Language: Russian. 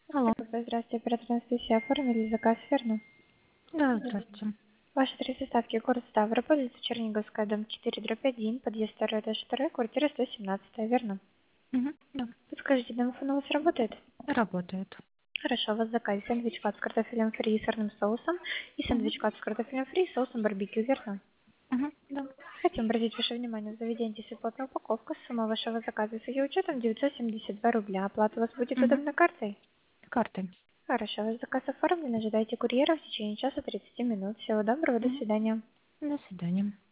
Алло. Здравствуйте, оператор Анастасия. Оформили заказ, верно? Да, здравствуйте. Ваши адреса доставки: город Ставрополь, улица Черниговская, дом 4/1, подъезд 2, квартира 117, верно? Да, Подскажите, домофон у вас работает? работает. Хорошо, у вас в заказе сэндвич кат с картофелем фри и сырным соусом и Мгм. сэндвич кат с картофелем фри и соусом барбекю, верно? Да. Хотим обратить ваше внимание, в заведении есть плотная упаковка. Сумма вашего заказа с ее учетом 972 рубля. Оплата у вас будет Мгм. удобной картой? Карты. Хорошо, ваш заказ оформлен. Ожидайте курьера в течение часа 30 минут. Всего доброго, до Мгм. свидания. До свидания.